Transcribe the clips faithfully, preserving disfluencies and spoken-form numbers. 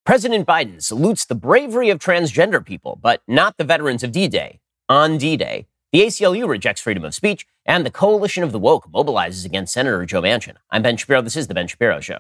President Biden salutes the bravery of transgender people, but not the veterans of D-Day. On D-Day, the A C L U rejects freedom of speech, and the coalition of the woke mobilizes against Senator Joe Manchin. I'm Ben Shapiro. This is The Ben Shapiro Show.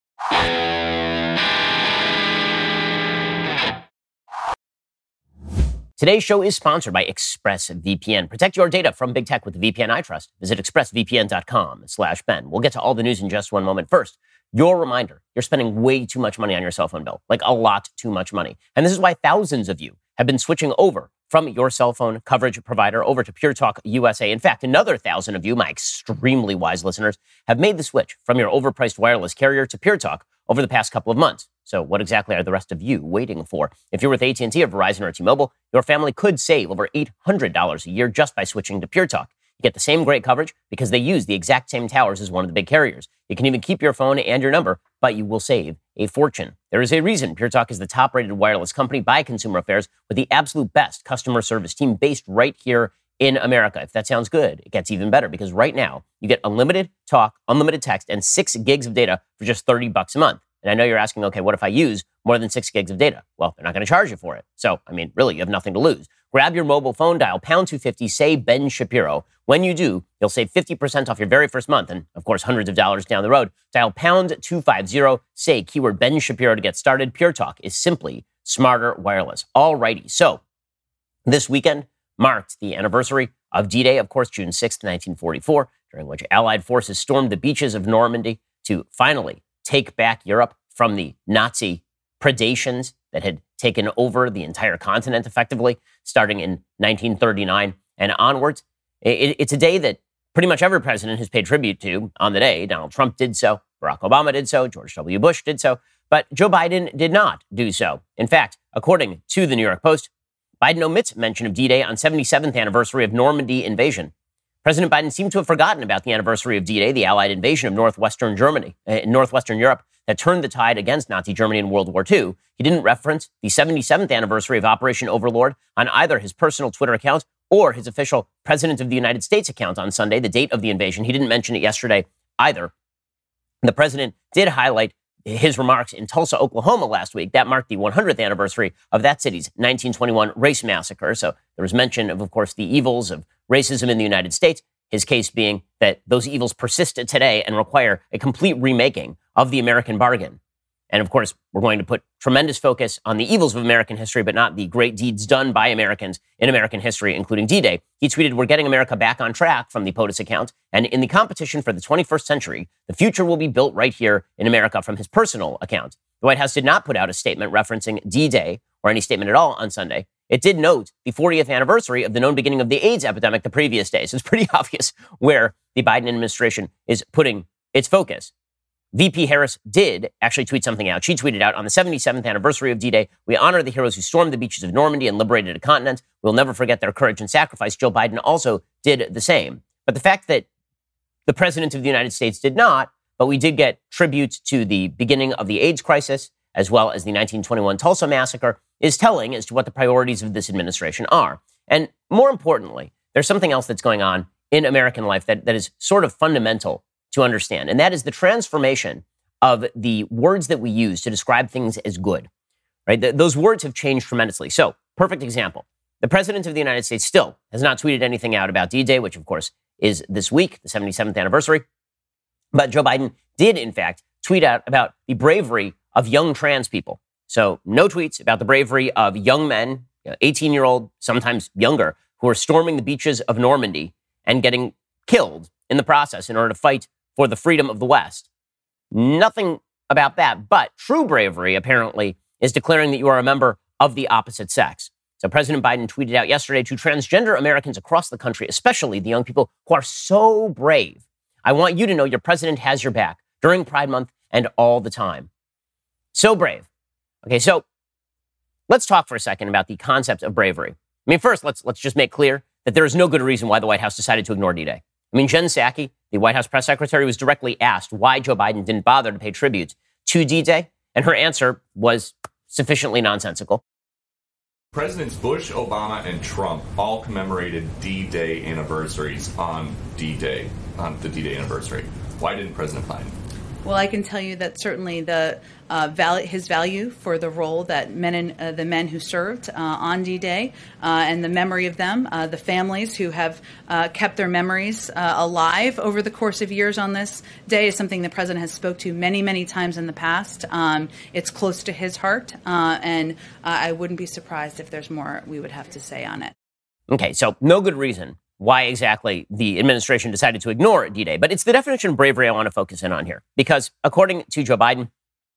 Today's show is sponsored by ExpressVPN. Protect your data from big tech with the V P N I trust. Visit expressvpn.com slash Ben. We'll get to all the news in just one moment. First, your reminder, you're spending way too much money on your cell phone bill, like a lot too much money. And this is why thousands of you have been switching over from your cell phone coverage provider over to Pure Talk U S A. In fact, another thousand of you, my extremely wise listeners, have made the switch from your overpriced wireless carrier to Pure Talk over the past couple of months. So what exactly are the rest of you waiting for? If you're with A T and T or Verizon or T-Mobile, your family could save over eight hundred dollars a year just by switching to Pure Talk. You get the same great coverage because they use the exact same towers as one of the big carriers. You can even keep your phone and your number, but you will save a fortune. There is a reason Pure Talk is the top-rated wireless company by Consumer Affairs with the absolute best customer service team based right here in America. If that sounds good, it gets even better because right now you get unlimited talk, unlimited text, and six gigs of data for just thirty bucks a month. And I know you're asking, okay, what if I use more than six gigs of data? Well, they're not going to charge you for it. So, I mean, really, you have nothing to lose. Grab your mobile phone, dial pound two fifty, say Ben Shapiro. When you do, you'll save fifty percent off your very first month. And of course, hundreds of dollars down the road. Dial pound two fifty, say keyword Ben Shapiro to get started. Pure Talk is simply smarter wireless. Alrighty. So this weekend marked the anniversary of D-Day, of course, June sixth, nineteen forty-four, during which Allied forces stormed the beaches of Normandy to finally take back Europe from the Nazi predations that had taken over the entire continent effectively, starting in nineteen thirty-nine and onwards. It, it's a day that pretty much every president has paid tribute to on the day. Donald Trump did so, Barack Obama did so, George W. Bush did so, but Joe Biden did not do so. In fact, according to the New York Post, Biden omits mention of D-Day on seventy-seventh anniversary of Normandy invasion. President Biden seemed to have forgotten about the anniversary of D-Day, the Allied invasion of northwestern Germany, uh, northwestern Europe, that turned the tide against Nazi Germany in World War Two. He didn't reference the seventy-seventh anniversary of Operation Overlord on either his personal Twitter account or his official President of the United States account on Sunday, the date of the invasion. He didn't mention it yesterday either. The president did highlight his remarks in Tulsa, Oklahoma last week. That marked the one hundredth anniversary of that city's nineteen twenty-one race massacre. So there was mention of, of course, the evils of racism in the United States. His case being that those evils persist today and require a complete remaking of the American bargain. And of course, we're going to put tremendous focus on the evils of American history, but not the great deeds done by Americans in American history, including D-Day. He tweeted, "We're getting America back on track," from the POTUS account. And in the competition for the twenty-first century, the future will be built right here in America, from his personal account. The White House did not put out a statement referencing D-Day or any statement at all on Sunday. It did note the fortieth anniversary of the known beginning of the AIDS epidemic the previous day. So it's pretty obvious where the Biden administration is putting its focus. V P Harris did actually tweet something out. She tweeted out, "On the seventy-seventh anniversary of D-Day, we honor the heroes who stormed the beaches of Normandy and liberated a continent. We'll never forget their courage and sacrifice." Joe Biden also did the same. But the fact that the president of the United States did not, but we did get tribute to the beginning of the AIDS crisis, as well as the nineteen twenty-one Tulsa massacre, is telling as to what the priorities of this administration are. And more importantly, there's something else that's going on in American life that, that is sort of fundamental to understand, and that is the transformation of the words that we use to describe things as good, right? Th- those words have changed tremendously. So, perfect example. The president of the United States still has not tweeted anything out about D-Day, which of course is this week, the seventy-seventh anniversary. But Joe Biden did, in fact, tweet out about the bravery of young trans people. So no tweets about the bravery of young men, you know, eighteen-year-old, sometimes younger, who are storming the beaches of Normandy and getting killed in the process in order to fight for the freedom of the West. Nothing about that. But true bravery, apparently, is declaring that you are a member of the opposite sex. So President Biden tweeted out yesterday, "To transgender Americans across the country, especially the young people who are so brave, I want you to know your president has your back during Pride Month and all the time." So brave. Okay, so let's talk for a second about the concept of bravery. I mean, first, let's let's just make clear that there is no good reason why the White House decided to ignore D-Day. I mean, Jen Psaki, the White House press secretary, was directly asked why Joe Biden didn't bother to pay tribute to D-Day, and her answer was sufficiently nonsensical. Presidents Bush, Obama, and Trump all commemorated D-Day anniversaries on D-Day, on the D-Day anniversary. Why didn't President Biden? Well, I can tell you that certainly the uh, val- his value for the role that men and uh, the men who served uh, on D-Day uh, and the memory of them, uh, the families who have uh, kept their memories uh, alive over the course of years on this day is something the president has spoke to many, many times in the past. Um, it's close to his heart, uh, and uh, I wouldn't be surprised if there's more we would have to say on it. Okay, so no good reason why exactly the administration decided to ignore D-Day. But it's the definition of bravery I want to focus in on here. Because according to Joe Biden,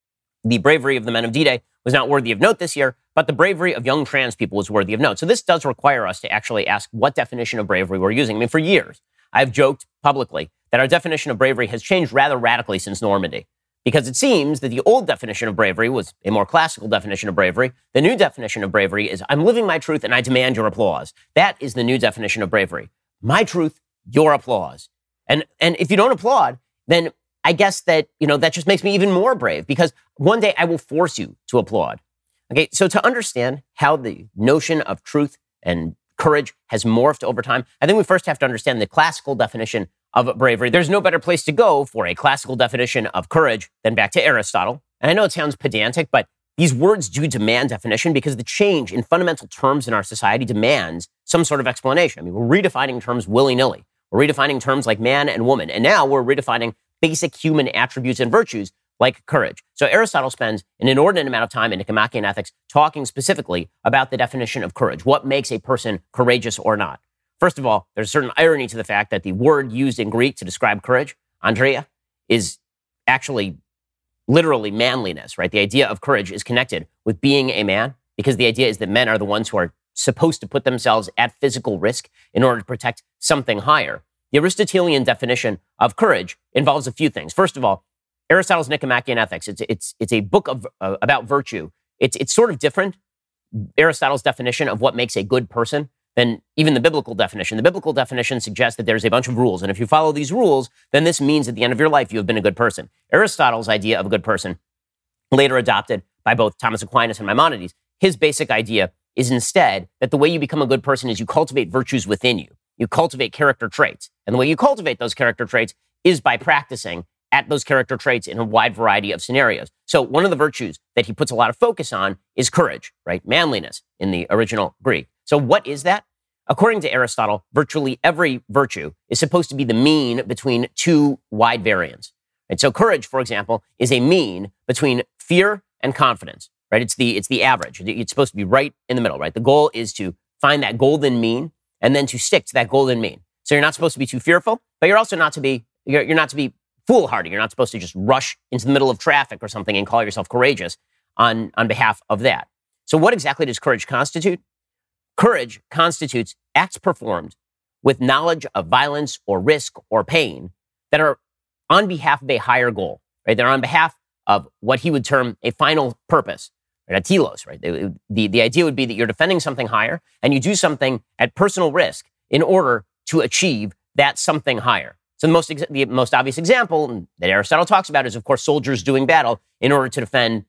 the bravery of the men of D-Day was not worthy of note this year, but the bravery of young trans people was worthy of note. So this does require us to actually ask what definition of bravery we're using. I mean, for years, I've joked publicly that our definition of bravery has changed rather radically since Normandy. Because it seems that the old definition of bravery was a more classical definition of bravery. The new definition of bravery is, I'm living my truth and I demand your applause. That is the new definition of bravery. My truth, your applause. And and if you don't applaud, then I guess that, you know, that just makes me even more brave, because one day I will force you to applaud. Okay, so to understand how the notion of truth and courage has morphed over time, I think we first have to understand the classical definition of bravery. There's no better place to go for a classical definition of courage than back to Aristotle. And I know it sounds pedantic, but these words do demand definition, because the change in fundamental terms in our society demands some sort of explanation. I mean, we're redefining terms willy-nilly. We're redefining terms like man and woman. And now we're redefining basic human attributes and virtues like courage. So Aristotle spends an inordinate amount of time in Nicomachean Ethics talking specifically about the definition of courage. What makes a person courageous or not? First of all, there's a certain irony to the fact that the word used in Greek to describe courage, andria, is actually literally manliness, right? The idea of courage is connected with being a man, because the idea is that men are the ones who are supposed to put themselves at physical risk in order to protect something higher. The Aristotelian definition of courage involves a few things. First of all, Aristotle's Nicomachean Ethics, it's, it's, it's a book of, uh, about virtue. It's, it's sort of different, Aristotle's definition of what makes a good person, than even the biblical definition. The biblical definition suggests that there's a bunch of rules, and if you follow these rules, then this means at the end of your life you have been a good person. Aristotle's idea of a good person, later adopted by both Thomas Aquinas and Maimonides, his basic idea is instead that the way you become a good person is you cultivate virtues within you. You cultivate character traits. And the way you cultivate those character traits is by practicing at those character traits in a wide variety of scenarios. So one of the virtues that he puts a lot of focus on is courage, right? Manliness in the original Greek. So what is that? According to Aristotle, virtually every virtue is supposed to be the mean between two wide variants. And so courage, for example, is a mean between fear and confidence, right? It's the, it's the average. It's supposed to be right in the middle, right? The goal is to find that golden mean and then to stick to that golden mean. So you're not supposed to be too fearful, but you're also not to be, you're, you're not to be foolhardy. You're not supposed to just rush into the middle of traffic or something and call yourself courageous on, on behalf of that. So what exactly does courage constitute? Courage constitutes acts performed with knowledge of violence or risk or pain that are on behalf of a higher goal, right? They're on behalf of what he would term a final purpose, right? A telos, right? The, the, the idea would be that you're defending something higher and you do something at personal risk in order to achieve that something higher. So the most, ex- the most obvious example that Aristotle talks about is, of course, soldiers doing battle in order to defend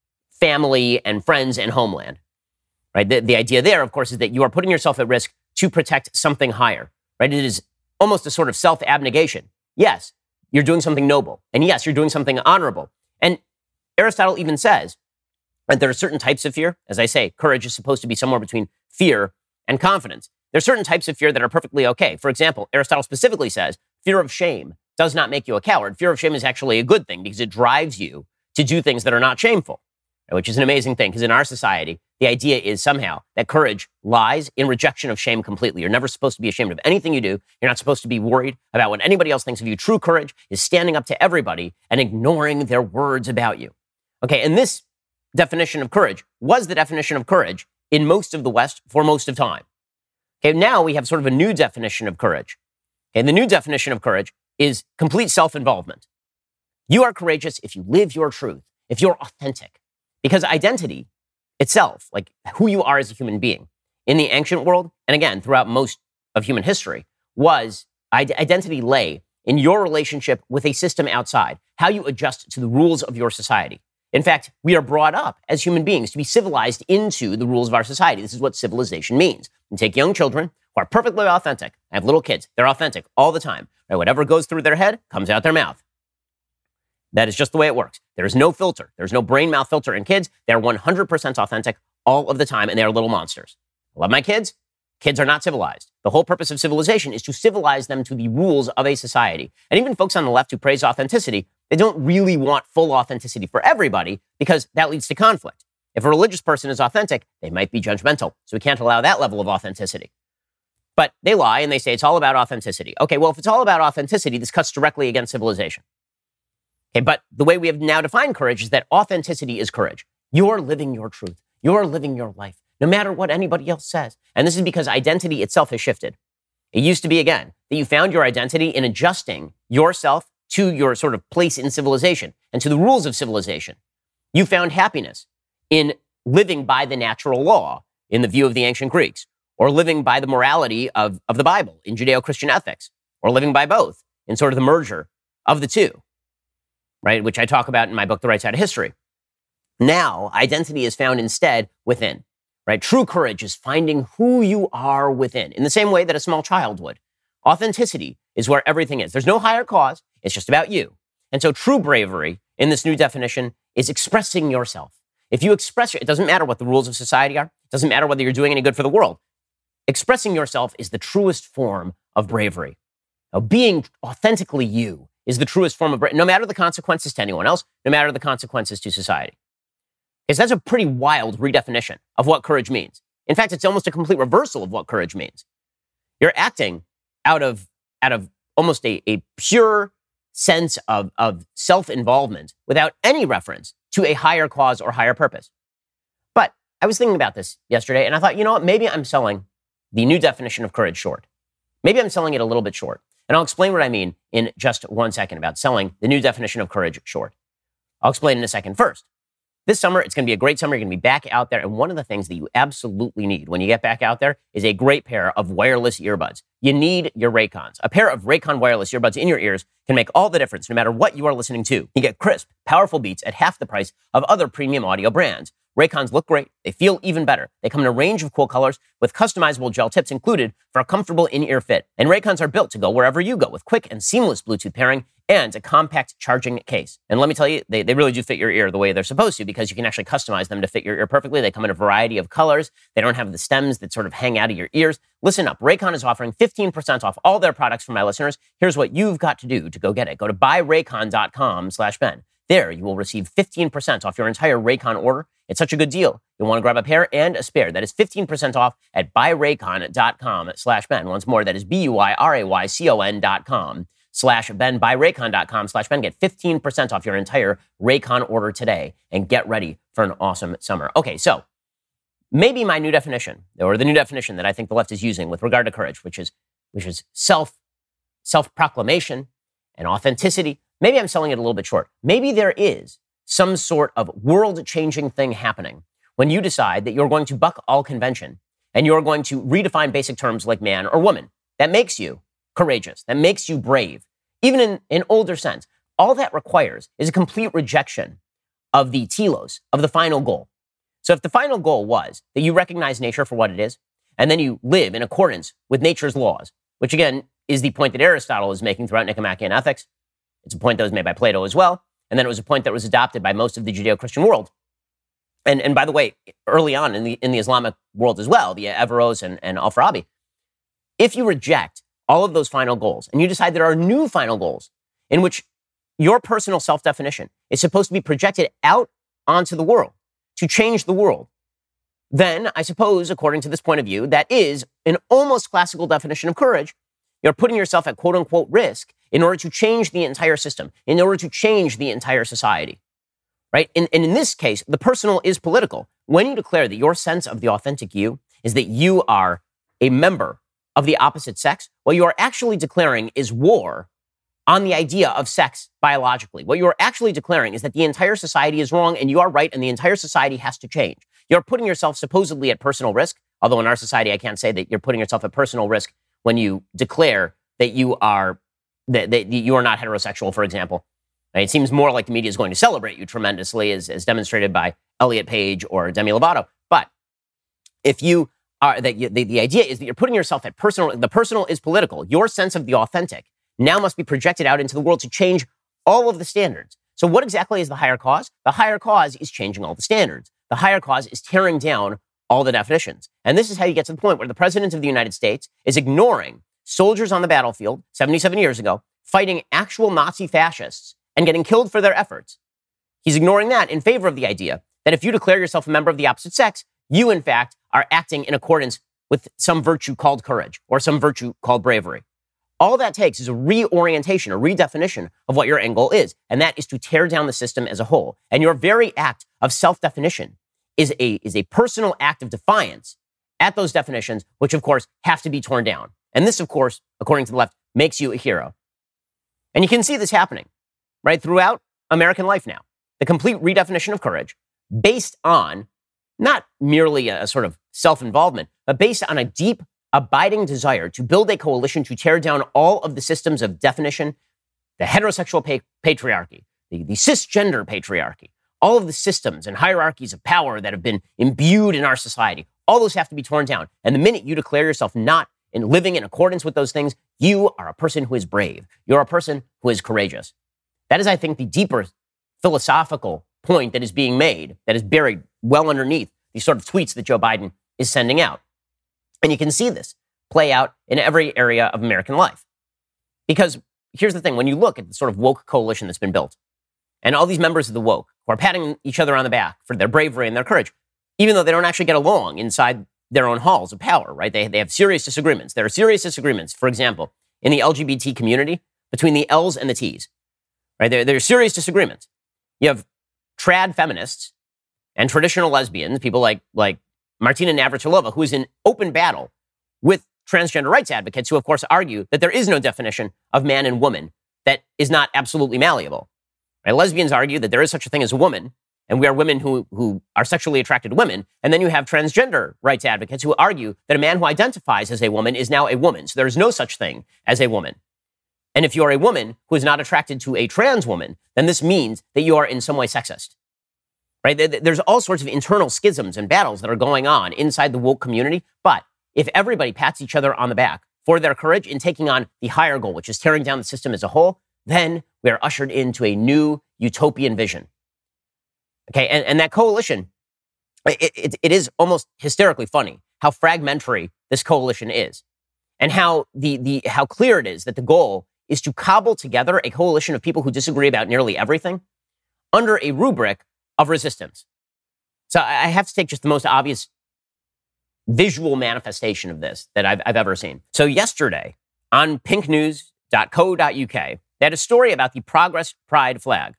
family and friends and homeland. Right? The, the idea there, of course, is that you are putting yourself at risk to protect something higher, right? It is almost a sort of self-abnegation. Yes, you're doing something noble. And yes, you're doing something honorable. And Aristotle even says that there are certain types of fear. As I say, courage is supposed to be somewhere between fear and confidence. There are certain types of fear that are perfectly okay. For example, Aristotle specifically says fear of shame does not make you a coward. Fear of shame is actually a good thing because it drives you to do things that are not shameful, which is an amazing thing, because in our society, the idea is somehow that courage lies in rejection of shame completely. You're never supposed to be ashamed of anything you do. You're not supposed to be worried about what anybody else thinks of you. True courage is standing up to everybody and ignoring their words about you. Okay, and this definition of courage was the definition of courage in most of the West for most of time. Okay, now we have sort of a new definition of courage. Okay, and the new definition of courage is complete self-involvement. You are courageous if you live your truth, if you're authentic. Because identity itself, like who you are as a human being, in the ancient world, and again, throughout most of human history, was identity lay in your relationship with a system outside, how you adjust to the rules of your society. In fact, we are brought up as human beings to be civilized into the rules of our society. This is what civilization means. You take young children who are perfectly authentic. I have little kids. They're authentic all the time. Right? Whatever goes through their head comes out their mouth. That is just the way it works. There is no filter. There's no brain mouth filter in kids. They're one hundred percent authentic all of the time, and they're little monsters. I love my kids. Kids are not civilized. The whole purpose of civilization is to civilize them to the rules of a society. And even folks on the left who praise authenticity, they don't really want full authenticity for everybody because that leads to conflict. If a religious person is authentic, they might be judgmental. So we can't allow that level of authenticity. But they lie and they say it's all about authenticity. Okay, well, if it's all about authenticity, this cuts directly against civilization. Okay, but the way we have now defined courage is that authenticity is courage. You're living your truth. You're living your life, no matter what anybody else says. And this is because identity itself has shifted. It used to be, again, that you found your identity in adjusting yourself to your sort of place in civilization and to the rules of civilization. You found happiness in living by the natural law in the view of the ancient Greeks, or living by the morality of, of the Bible in Judeo-Christian ethics, or living by both in sort of the merger of the two, right? Which I talk about in my book, The Right Side of History. Now, identity is found instead within, right? True courage is finding who you are within in the same way that a small child would. Authenticity is where everything is. There's no higher cause. It's just about you. And so true bravery in this new definition is expressing yourself. If you express, it doesn't matter what the rules of society are. It doesn't matter whether you're doing any good for the world. Expressing yourself is the truest form of bravery. Now, being authentically you is the truest form of bravery, no matter the consequences to anyone else, no matter the consequences to society. Because that's a pretty wild redefinition of what courage means. In fact, it's almost a complete reversal of what courage means. You're acting out of, out of almost a, a pure sense of, of self-involvement without any reference to a higher cause or higher purpose. But I was thinking about this yesterday, and I thought, you know what, maybe I'm selling the new definition of courage short. Maybe I'm selling it a little bit short. And I'll explain what I mean in just one second about selling the new definition of courage short. I'll explain in a second. First, this summer, it's going to be a great summer. You're going to be back out there. And one of the things that you absolutely need when you get back out there is a great pair of wireless earbuds. You need your Raycons. A pair of Raycon wireless earbuds in your ears can make all the difference no matter what you are listening to. You get crisp, powerful beats at half the price of other premium audio brands. Raycons look great. They feel even better. They come in a range of cool colors with customizable gel tips included for a comfortable in-ear fit. And Raycons are built to go wherever you go with quick and seamless Bluetooth pairing and a compact charging case. And let me tell you, they, they really do fit your ear the way they're supposed to because you can actually customize them to fit your ear perfectly. They come in a variety of colors. They don't have the stems that sort of hang out of your ears. Listen up. Raycon is offering fifteen percent off all their products for my listeners. Here's what you've got to do to go get it. Go to buy raycon dot com slash Ben. There, you will receive fifteen percent off your entire Raycon order. It's such a good deal. You'll want to grab a pair and a spare. That is fifteen percent off at buy raycon dot com slash Ben. Once more, that is B U I R A Y C O N dot com slash Ben. buy raycon dot com slash Ben. Get fifteen percent off your entire Raycon order today and get ready for an awesome summer. Okay, so maybe my new definition, or the new definition that I think the left is using with regard to courage, which is which is self, self-proclamation and authenticity, maybe I'm selling it a little bit short. Maybe there is some sort of world-changing thing happening when you decide that you're going to buck all convention and you're going to redefine basic terms like man or woman. That makes you courageous. That makes you brave. Even in an older sense, all that requires is a complete rejection of the telos, of the final goal. So if the final goal was that you recognize nature for what it is, and then you live in accordance with nature's laws, which again is the point that Aristotle is making throughout Nicomachean Ethics. It's a point that was made by Plato as well. And then it was a point that was adopted by most of the Judeo-Christian world. And, and by the way, early on in the, in the Islamic world as well, the Averroes and, and Al-Farabi, if you reject all of those final goals and you decide there are new final goals in which your personal self-definition is supposed to be projected out onto the world to change the world, then I suppose, according to this point of view, that is an almost classical definition of courage. You're putting yourself at quote-unquote risk in order to change the entire system, in order to change the entire society, right? And, and in this case, the personal is political. When you declare that your sense of the authentic you is that you are a member of the opposite sex, what you are actually declaring is war on the idea of sex biologically. What you are actually declaring is that the entire society is wrong and you are right and the entire society has to change. You're putting yourself supposedly at personal risk, although in our society, I can't say that you're putting yourself at personal risk when you declare that you are that, that you are not heterosexual, for example. It seems more like the media is going to celebrate you tremendously, as, as demonstrated by Elliot Page or Demi Lovato. But if you are, that you, the, the idea is that you're putting yourself at personal, the personal is political. Your sense of the authentic now must be projected out into the world to change all of the standards, So what exactly is the higher cause? The higher cause is changing all the standards. The higher cause is tearing down all the definitions. And this is how you get to the point where the president of the United States is ignoring soldiers on the battlefield seventy-seven years ago, fighting actual Nazi fascists and getting killed for their efforts. He's ignoring that in favor of the idea that if you declare yourself a member of the opposite sex, you, in fact, are acting in accordance with some virtue called courage or some virtue called bravery. All that takes is a reorientation, a redefinition of what your end goal is, and that is to tear down the system as a whole. And your very act of self-definition is a, is a personal act of defiance at those definitions, which, of course, have to be torn down. And this, of course, according to the left, makes you a hero. And you can see this happening, right, throughout American life now. The complete redefinition of courage based on not merely a, a sort of self-involvement, but based on a deep, abiding desire to build a coalition to tear down all of the systems of definition, the heterosexual pa- patriarchy, the, the cisgender patriarchy, all of the systems and hierarchies of power that have been imbued in our society. All those have to be torn down. And the minute you declare yourself not in living in accordance with those things, you are a person who is brave. You're a person who is courageous. That is, I think, the deeper philosophical point that is being made, that is buried well underneath these sort of tweets that Joe Biden is sending out. And you can see this play out in every area of American life. Because here's the thing, when you look at the sort of woke coalition that's been built, and all these members of the woke who are patting each other on the back for their bravery and their courage, even though they don't actually get along inside their own halls of power, right? They, they have serious disagreements. There are serious disagreements, for example, in the L G B T community between the L's and the T's, right? There, there are serious disagreements. You have trad feminists and traditional lesbians, people like, like Martina Navratilova, who is in open battle with transgender rights advocates who, of course, argue that there is no definition of man and woman that is not absolutely malleable. Right? Lesbians argue that there is such a thing as a woman, and we are women who, who are sexually attracted to women. And then you have transgender rights advocates who argue that a man who identifies as a woman is now a woman. So there is no such thing as a woman. And if you are a woman who is not attracted to a trans woman, then this means that you are in some way sexist. Right? There's all sorts of internal schisms and battles that are going on inside the woke community. But if everybody pats each other on the back for their courage in taking on the higher goal, which is tearing down the system as a whole, then we are ushered into a new utopian vision. Okay, and, and that coalition, it, it, it is almost hysterically funny how fragmentary this coalition is, and how the the how clear it is that the goal is to cobble together a coalition of people who disagree about nearly everything under a rubric of resistance. So I have to take just the most obvious visual manifestation of this that I've, I've ever seen. So yesterday on pink news dot co dot U K, they had a story about the Progress Pride flag.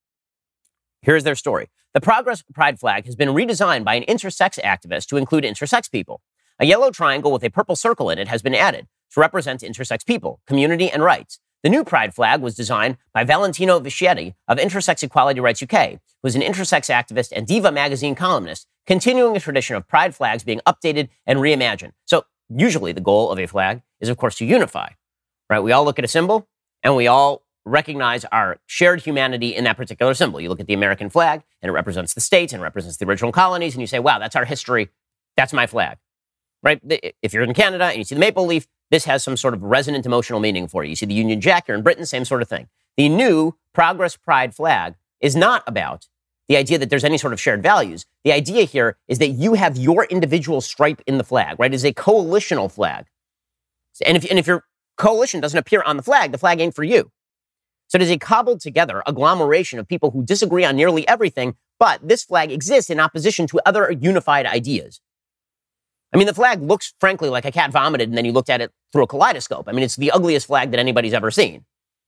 Here's their story. The Progress Pride flag has been redesigned by an intersex activist to include intersex people. A yellow triangle with a purple circle in it has been added to represent intersex people, community, and rights. The new Pride flag was designed by Valentino Vischetti of Intersex Equality Rights U K, who is an intersex activist and Diva magazine columnist, continuing a tradition of Pride flags being updated and reimagined. So usually the goal of a flag is, of course, to unify, right? We all look at a symbol and we all recognize our shared humanity in that particular symbol. You look at the American flag and it represents the states and represents the original colonies, and you say, wow, that's our history. That's my flag, right? If you're in Canada and you see the maple leaf, this has some sort of resonant emotional meaning for you. You see the Union Jack, you're in Britain, same sort of thing. The new Progress Pride flag is not about the idea that there's any sort of shared values. The idea here is that you have your individual stripe in the flag, right? It's a coalitional flag. And if, and if your coalition doesn't appear on the flag, the flag ain't for you. So it is a cobbled together agglomeration of people who disagree on nearly everything, but this flag exists in opposition to other unified ideas. I mean, the flag looks, frankly, like a cat vomited and then you looked at it through a kaleidoscope. I mean, it's the ugliest flag that anybody's ever seen.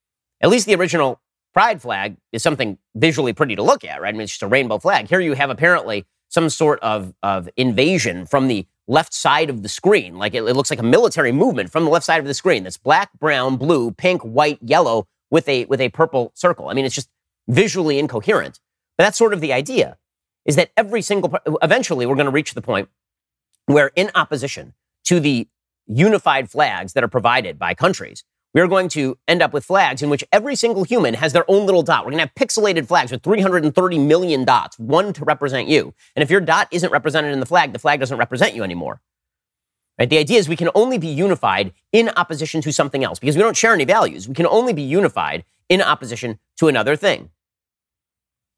At least the original Pride flag is something visually pretty to look at, right? I mean, it's just a rainbow flag. Here you have apparently some sort of, of invasion from the left side of the screen. Like it, it looks like a military movement from the left side of the screen. That's black, brown, blue, pink, white, yellow with a with a purple circle. I mean, it's just visually incoherent. But that's sort of the idea, is that every single, eventually we're going to reach the point where in opposition to the unified flags that are provided by countries, we are going to end up with flags in which every single human has their own little dot. We're going to have pixelated flags with three hundred thirty million dots, one to represent you. And if your dot isn't represented in the flag, the flag doesn't represent you anymore. Right? The idea is we can only be unified in opposition to something else because we don't share any values. We can only be unified in opposition to another thing.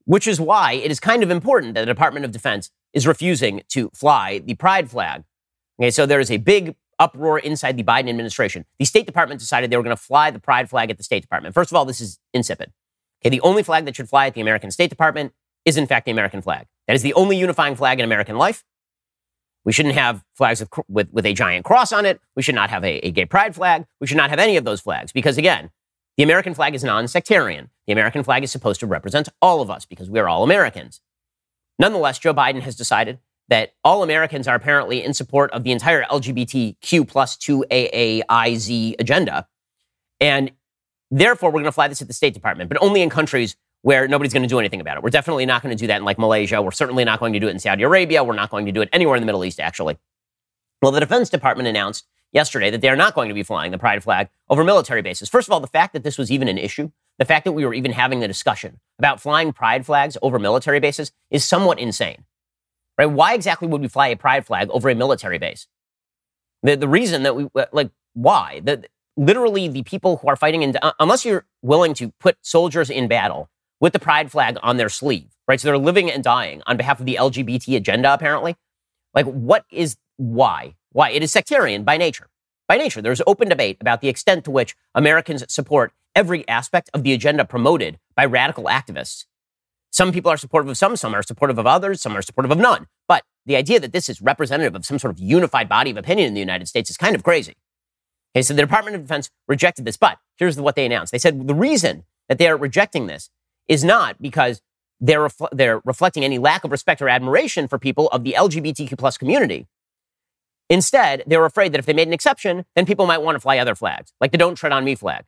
which is why it is kind of important that the Department of Defense is refusing to fly the pride flag. Okay, so there is a big uproar inside the Biden administration. The State Department decided they were going to fly the pride flag at the State Department. First of all, this is insipid. Okay, the only flag that should fly at the American State Department is, in fact, the American flag. That is the only unifying flag in American life. We shouldn't have flags with, with, with a giant cross on it. We should not have a, a gay pride flag. We should not have any of those flags because, again, the American flag is non-sectarian. The American flag is supposed to represent all of us because we are all Americans. Nonetheless, Joe Biden has decided that all Americans are apparently in support of the entire L G B T Q plus two A A I Z agenda. And therefore, we're going to fly this at the State Department, but only in countries where nobody's going to do anything about it. We're definitely not going to do that in like Malaysia. We're certainly not going to do it in Saudi Arabia. We're not going to do it anywhere in the Middle East, actually. Well, the Defense Department announced yesterday that they are not going to be flying the pride flag over military bases. First of all, the fact that this was even an issue, the fact that we were even having the discussion about flying pride flags over military bases is somewhat insane. Right? Why exactly would we fly a pride flag over a military base? The, the reason that we, like, why? The, literally, the people who are fighting, in, uh, unless you're willing to put soldiers in battle with the pride flag on their sleeve, right? So they're living and dying on behalf of the L G B T agenda, apparently. Like, what is, why? Why? It is sectarian by nature. By nature, there's open debate about the extent to which Americans support every aspect of the agenda promoted by radical activists. Some people are supportive of some, some are supportive of others, some are supportive of none. But the idea that this is representative of some sort of unified body of opinion in the United States is kind of crazy. Okay, so the Department of Defense rejected this, but here's what they announced. They said the reason that they are rejecting this is not because they're, refl- they're reflecting any lack of respect or admiration for people of the L G B T Q plus community. Instead, they were afraid that if they made an exception, then people might want to fly other flags, like the Don't Tread on Me flag.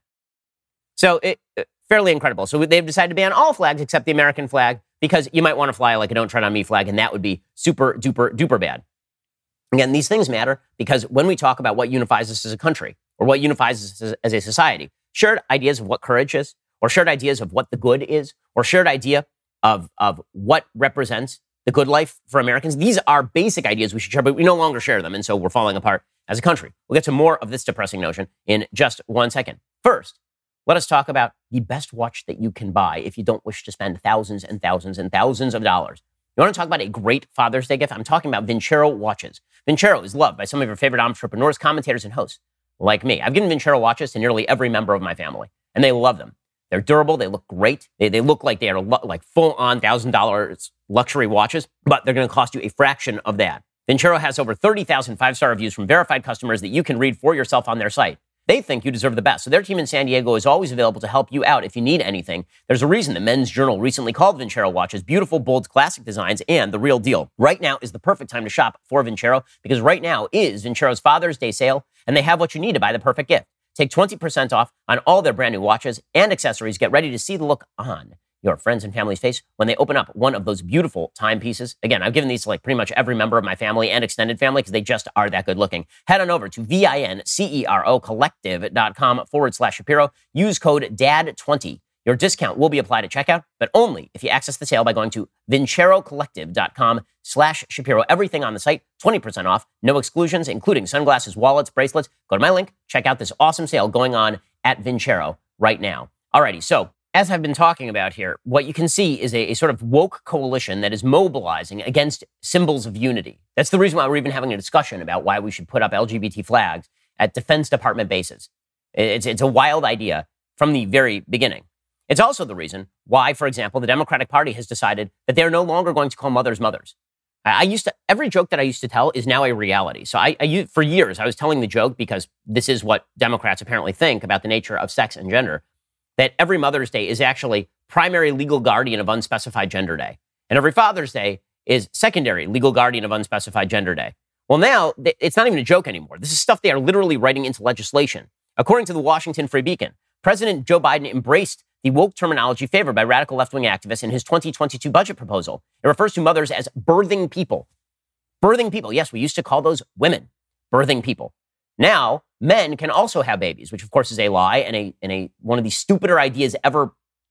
So it, it fairly incredible. So they've decided to ban all flags except the American flag because you might want to fly like a Don't Tread on Me flag, and that would be super duper duper bad. Again, these things matter because when we talk about what unifies us as a country or what unifies us as, as a society, shared ideas of what courage is, or shared ideas of what the good is, or shared idea of, of what represents the good life for Americans. These are basic ideas we should share, but we no longer share them, and so we're falling apart as a country. We'll get to more of this depressing notion in just one second. First, let us talk about the best watch that you can buy if you don't wish to spend thousands and thousands and thousands of dollars. You want to talk about a great Father's Day gift? I'm talking about Vincero watches. Vincero is loved by some of your favorite entrepreneurs, commentators, and hosts like me. I've given Vincero watches to nearly every member of my family, and they love them. They're durable. They look great. They, they look like they are lo- like full-on one thousand dollars luxury watches, but they're going to cost you a fraction of that. Vincero has over thirty thousand five-star reviews from verified customers that you can read for yourself on their site. They think you deserve the best, so their team in San Diego is always available to help you out if you need anything. There's a reason the Men's Journal recently called Vincero watches beautiful, bold, classic designs and the real deal. Right now is the perfect time to shop for Vincero because right now is Vincero's Father's Day sale, and they have what you need to buy the perfect gift. Take twenty percent off on all their brand new watches and accessories. Get ready to see the look on your friends and family's face when they open up one of those beautiful timepieces. Again, I've given these to like pretty much every member of my family and extended family because they just are that good looking. Head on over to V-I-N-C-E-R-O collective.com forward slash Shapiro. Use code D A D twenty. Your discount will be applied at checkout, but only if you access the sale by going to vincerocollective.com slash Shapiro. Everything on the site, twenty percent off, no exclusions, including sunglasses, wallets, bracelets. Go to my link, check out this awesome sale going on at Vincero right now. Alrighty, so as I've been talking about here, what you can see is a, a sort of woke coalition that is mobilizing against symbols of unity. That's the reason why we're even having a discussion about why we should put up L G B T flags at Defense Department bases. It's, it's a wild idea from the very beginning. It's also the reason why, for example, the Democratic Party has decided that they're no longer going to call mothers mothers. I used to, every joke that I used to tell is now a reality. So I, I, for years, I was telling the joke because this is what Democrats apparently think about the nature of sex and gender, that every Mother's Day is actually primary legal guardian of unspecified gender day. And every Father's Day is secondary legal guardian of unspecified gender day. Well, now it's not even a joke anymore. This is stuff they are literally writing into legislation. According to the Washington Free Beacon, President Joe Biden embraced the woke terminology favored by radical left-wing activists in his twenty twenty-two budget proposal. It refers to mothers as birthing people. Birthing people. Yes, we used to call those women. Birthing people. Now, men can also have babies, which of course is a lie and a, and a one of the stupider ideas ever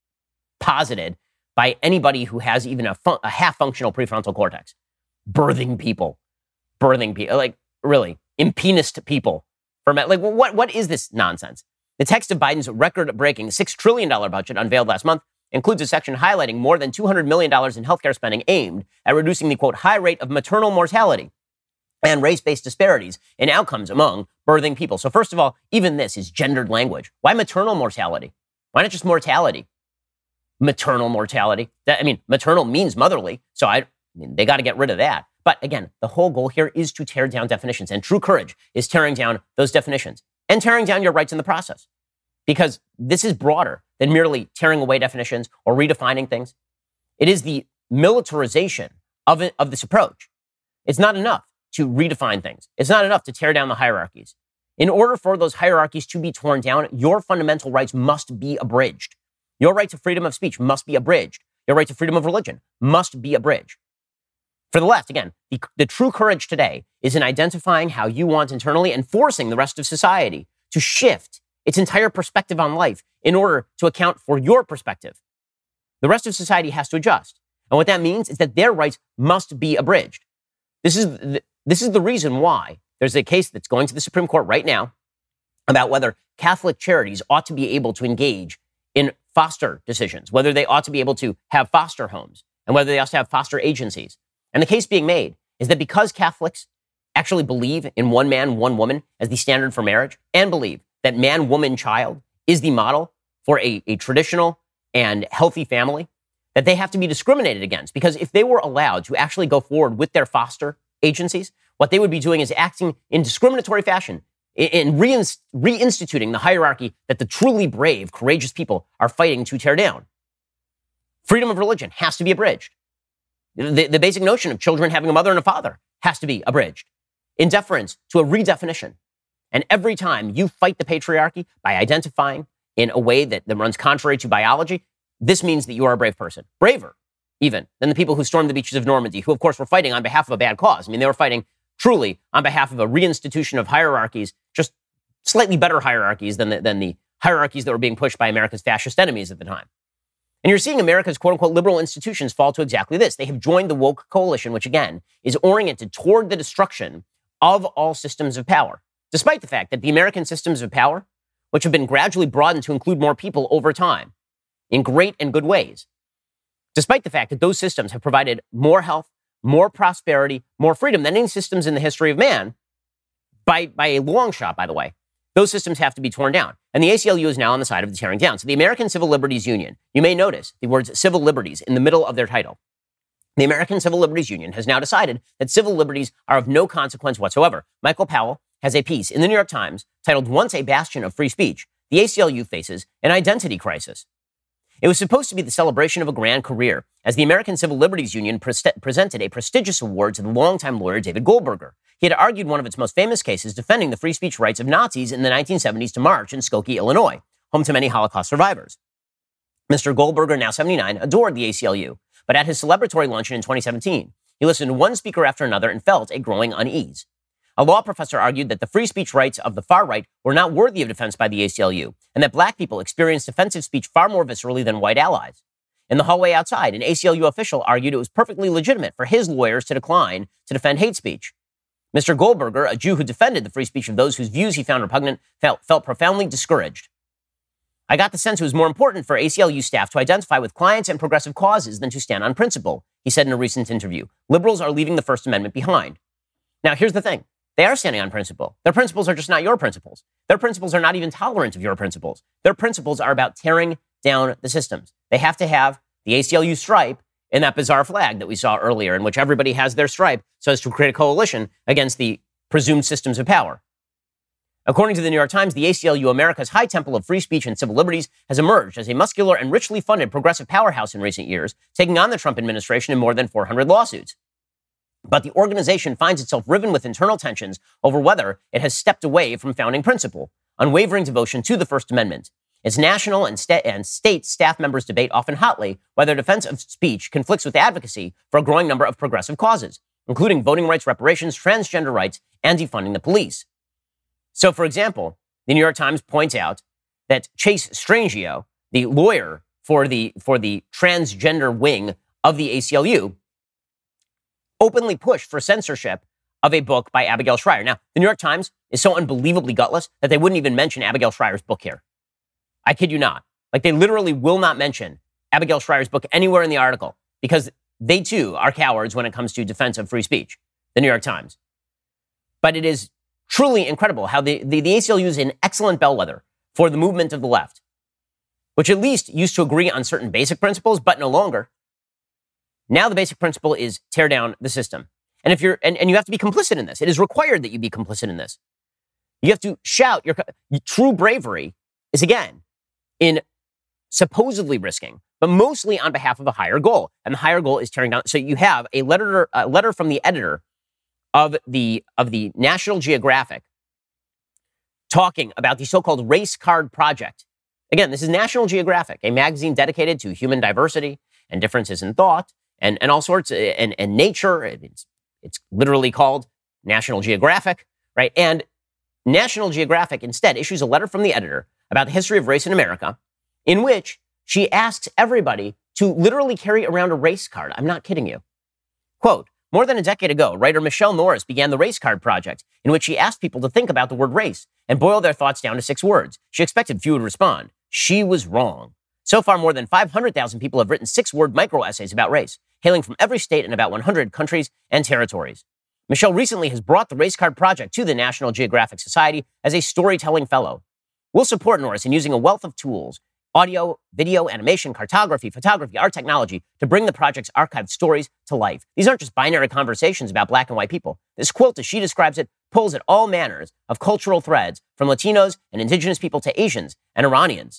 posited by anybody who has even a, fun, a half-functional prefrontal cortex. Birthing people. Birthing people. Like, really, impenist people. For men. Like, what, what is this nonsense? The text of Biden's record-breaking six trillion dollars budget unveiled last month includes a section highlighting more than two hundred million dollars in healthcare spending aimed at reducing the, quote, high rate of maternal mortality and race-based disparities in outcomes among birthing people. So first of all, even this is gendered language. Why maternal mortality? Why not just mortality? Maternal mortality. That, I mean, maternal means motherly, so I, I mean, they got to get rid of that. But again, the whole goal here is to tear down definitions, and true courage is tearing down those definitions and tearing down your rights in the process. Because this is broader than merely tearing away definitions or redefining things. It is the militarization of it, of this approach. It's not enough to redefine things. It's not enough to tear down the hierarchies. In order for those hierarchies to be torn down, your fundamental rights must be abridged. Your right to freedom of speech must be abridged. Your right to freedom of religion must be abridged. For the left, again, the, the true courage today is in identifying how you want internally and forcing the rest of society to shift its entire perspective on life in order to account for your perspective. The rest of society has to adjust. And what that means is that their rights must be abridged. This is the, this is the reason why there's a case that's going to the Supreme Court right now about whether Catholic charities ought to be able to engage in foster decisions, whether they ought to be able to have foster homes, and whether they also have foster agencies. And the case being made is that because Catholics actually believe in one man, one woman as the standard for marriage, and believe that man, woman, child is the model for a, a traditional and healthy family, that they have to be discriminated against. Because if they were allowed to actually go forward with their foster agencies, what they would be doing is acting in discriminatory fashion, in reinst- reinstituting the hierarchy that the truly brave, courageous people are fighting to tear down. Freedom of religion has to be abridged. The, the basic notion of children having a mother and a father has to be abridged in deference to a redefinition. And every time you fight the patriarchy by identifying in a way that, that runs contrary to biology, this means that you are a brave person. Braver, even, than the people who stormed the beaches of Normandy, who, of course, were fighting on behalf of a bad cause. I mean, they were fighting truly on behalf of a reinstitution of hierarchies, just slightly better hierarchies than the, than the hierarchies that were being pushed by America's fascist enemies at the time. And you're seeing America's quote-unquote liberal institutions fall to exactly this. They have joined the woke coalition, which, again, is oriented toward the destruction of all systems of power, despite the fact that the American systems of power, which have been gradually broadened to include more people over time, in great and good ways, despite the fact that those systems have provided more health, more prosperity, more freedom than any systems in the history of man, by, by a long shot, by the way, those systems have to be torn down. And the A C L U is now on the side of the tearing down. So the American Civil Liberties Union, you may notice the words civil liberties in the middle of their title. The American Civil Liberties Union has now decided that civil liberties are of no consequence whatsoever. Michael Powell has a piece in the New York Times titled, "Once a Bastion of Free Speech, the A C L U Faces an Identity Crisis." It was supposed to be the celebration of a grand career, as the American Civil Liberties Union pre- presented a prestigious award to the longtime lawyer David Goldberger. He had argued one of its most famous cases defending the free speech rights of Nazis in the nineteen seventies to march in Skokie, Illinois, home to many Holocaust survivors. Mister Goldberger, now seventy-nine, adored the A C L U, but at his celebratory luncheon in twenty seventeen, he listened to one speaker after another and felt a growing unease. A law professor argued that the free speech rights of the far right were not worthy of defense by the A C L U, and that black people experienced offensive speech far more viscerally than white allies. In the hallway outside, an A C L U official argued it was perfectly legitimate for his lawyers to decline to defend hate speech. Mister Goldberger, a Jew who defended the free speech of those whose views he found repugnant, felt, felt profoundly discouraged. "I got the sense it was more important for A C L U staff to identify with clients and progressive causes than to stand on principle," he said in a recent interview. "Liberals are leaving the First Amendment behind." Now, here's the thing. They are standing on principle. Their principles are just not your principles. Their principles are not even tolerant of your principles. Their principles are about tearing down the systems. They have to have the A C L U stripe in that bizarre flag that we saw earlier, in which everybody has their stripe so as to create a coalition against the presumed systems of power. According to the New York Times, the A C L U, America's high temple of free speech and civil liberties, has emerged as a muscular and richly funded progressive powerhouse in recent years, taking on the Trump administration in more than four hundred lawsuits. But the organization finds itself riven with internal tensions over whether it has stepped away from founding principle, unwavering devotion to the First Amendment. Its national and, sta- and state staff members debate often hotly whether defense of speech conflicts with advocacy for a growing number of progressive causes, including voting rights, reparations, transgender rights, and defunding the police. So, for example, the New York Times points out that Chase Strangio, the lawyer for the, for the transgender wing of the A C L U, openly pushed for censorship of a book by Abigail Shrier. Now, the New York Times is so unbelievably gutless that they wouldn't even mention Abigail Shrier's book here. I kid you not. Like, they literally will not mention Abigail Shrier's book anywhere in the article, because they too are cowards when it comes to defense of free speech, the New York Times. But it is truly incredible how the, the, the A C L U is an excellent bellwether for the movement of the left, which at least used to agree on certain basic principles, but no longer. Now the basic principle is tear down the system. And if you're, and, and you have to be complicit in this. It is required that you be complicit in this. You have to shout. Your, your true bravery is, again, in supposedly risking, but mostly on behalf of a higher goal. And the higher goal is tearing down. So you have a letter, a letter from the editor of the, of the National Geographic talking about the so-called race card project. Again, this is National Geographic, a magazine dedicated to human diversity and differences in thought and, and all sorts, of, and, and nature. It's, it's literally called National Geographic, right? And National Geographic instead issues a letter from the editor about the history of race in America, in which she asks everybody to literally carry around a race card. I'm not kidding you. Quote, more than a decade ago, writer Michelle Norris began the Race Card Project, in which she asked people to think about the word race and boil their thoughts down to six words. She expected few would respond. She was wrong. So far, more than five hundred thousand people have written six-word micro-essays about race, hailing from every state in about one hundred countries and territories. Michelle recently has brought the Race Card Project to the National Geographic Society as a storytelling fellow. We'll support Norris in using a wealth of tools, audio, video, animation, cartography, photography, art technology, to bring the project's archived stories to life. These aren't just binary conversations about black and white people. This quilt, as she describes it, pulls at all manners of cultural threads, from Latinos and indigenous people to Asians and Iranians.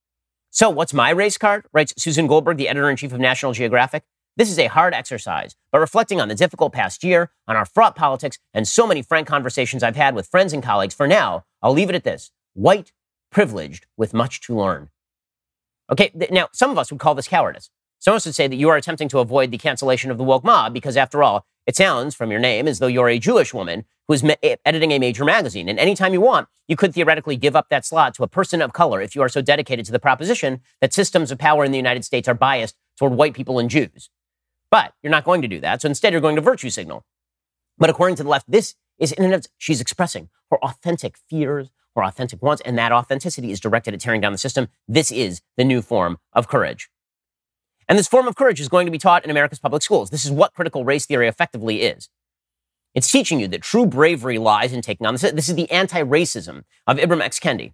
So what's my race card? Writes Susan Goldberg, the editor-in-chief of National Geographic. This is a hard exercise, but reflecting on the difficult past year, on our fraught politics, and so many frank conversations I've had with friends and colleagues, for now, I'll leave it at this. White, privileged, with much to learn. Okay, th- now, some of us would call this cowardice. Some of us would say that you are attempting to avoid the cancellation of the woke mob because, after all, it sounds from your name as though you're a Jewish woman who is me- editing a major magazine. And anytime you want, you could theoretically give up that slot to a person of color if you are so dedicated to the proposition that systems of power in the United States are biased toward white people and Jews. But you're not going to do that, so instead you're going to virtue signal. But according to the left, this is in and of, she's expressing her authentic fears, her authentic wants, and that authenticity is directed at tearing down the system. This is the new form of courage. And this form of courage is going to be taught in America's public schools. This is what critical race theory effectively is. It's teaching you that true bravery lies in taking on the system. This is the anti-racism of Ibram X. Kendi.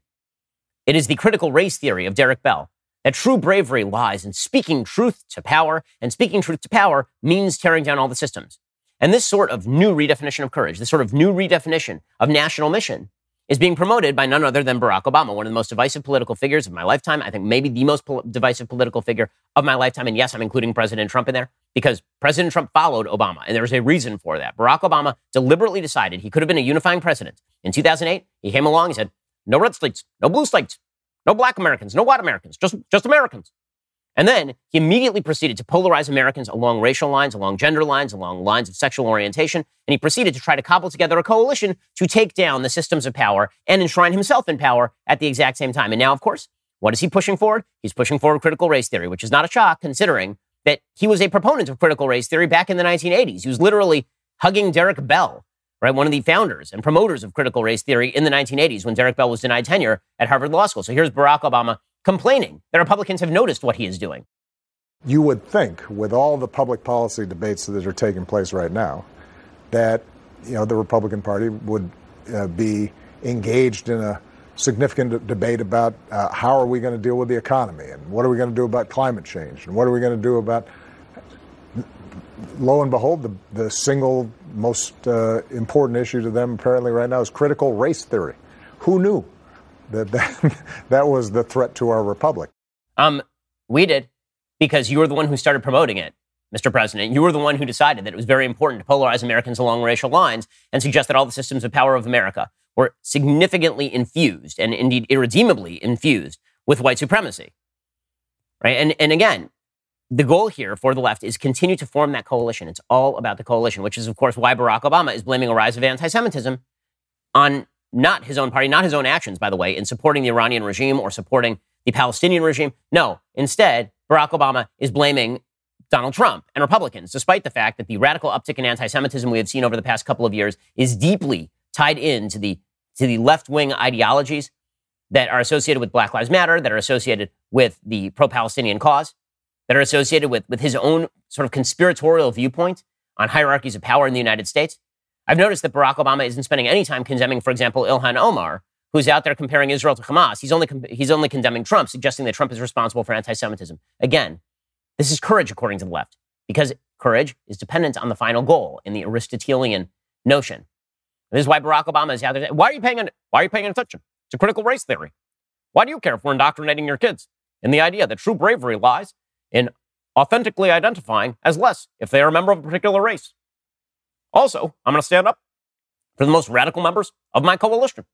It is the critical race theory of Derek Bell. That true bravery lies in speaking truth to power, and speaking truth to power means tearing down all the systems. And this sort of new redefinition of courage, this sort of new redefinition of national mission, is being promoted by none other than Barack Obama, one of the most divisive political figures of my lifetime. I think maybe the most pol- divisive political figure of my lifetime. And yes, I'm including President Trump in there because President Trump followed Obama. And there's a reason for that. Barack Obama deliberately decided he could have been a unifying president. In two thousand eight, he came along, he said, no red states, no blue states, no black Americans, no white Americans, just, just Americans. And then he immediately proceeded to polarize Americans along racial lines, along gender lines, along lines of sexual orientation. And he proceeded to try to cobble together a coalition to take down the systems of power and enshrine himself in power at the exact same time. And now, of course, what is he pushing forward? He's pushing forward critical race theory, which is not a shock considering that he was a proponent of critical race theory back in the nineteen eighties. He was literally hugging Derek Bell, right? One of the founders and promoters of critical race theory in the nineteen eighties when Derek Bell was denied tenure at Harvard Law School. So here's Barack Obama complaining that Republicans have noticed what he is doing. You would think, with all the public policy debates that are taking place right now, that you know the Republican Party would uh, be engaged in a significant d- debate about uh, how are we going to deal with the economy and what are we going to do about climate change and what are we going to do about. Lo and behold, the, the single most uh, important issue to them apparently right now is critical race theory. Who knew that that, that was the threat to our republic? Um, we did, because you were the one who started promoting it, Mister President. You were the one who decided that it was very important to polarize Americans along racial lines and suggest that all the systems of power of America were significantly infused and indeed irredeemably infused with white supremacy. Right? And, and again, the goal here for the left is continue to form that coalition. It's all about the coalition, which is, of course, why Barack Obama is blaming a rise of anti-Semitism on not his own party, not his own actions, by the way, in supporting the Iranian regime or supporting the Palestinian regime. No, instead, Barack Obama is blaming Donald Trump and Republicans, despite the fact that the radical uptick in anti-Semitism we have seen over the past couple of years is deeply tied into the, to the left-wing ideologies that are associated with Black Lives Matter, that are associated with the pro-Palestinian cause. that are associated with, with his own sort of conspiratorial viewpoint on hierarchies of power in the United States. I've noticed that Barack Obama isn't spending any time condemning, for example, Ilhan Omar, who's out there comparing Israel to Hamas. He's only, he's only condemning Trump, suggesting that Trump is responsible for anti-Semitism. Again, this is courage, according to the left, because courage is dependent on the final goal in the Aristotelian notion. This is why Barack Obama is out there. Why are you paying, why are you paying attention to critical race theory? Why do you care if we're indoctrinating your kids in the idea that true bravery lies in authentically identifying as less if they are a member of a particular race? Also, I'm going to stand up for the most radical members of my coalition.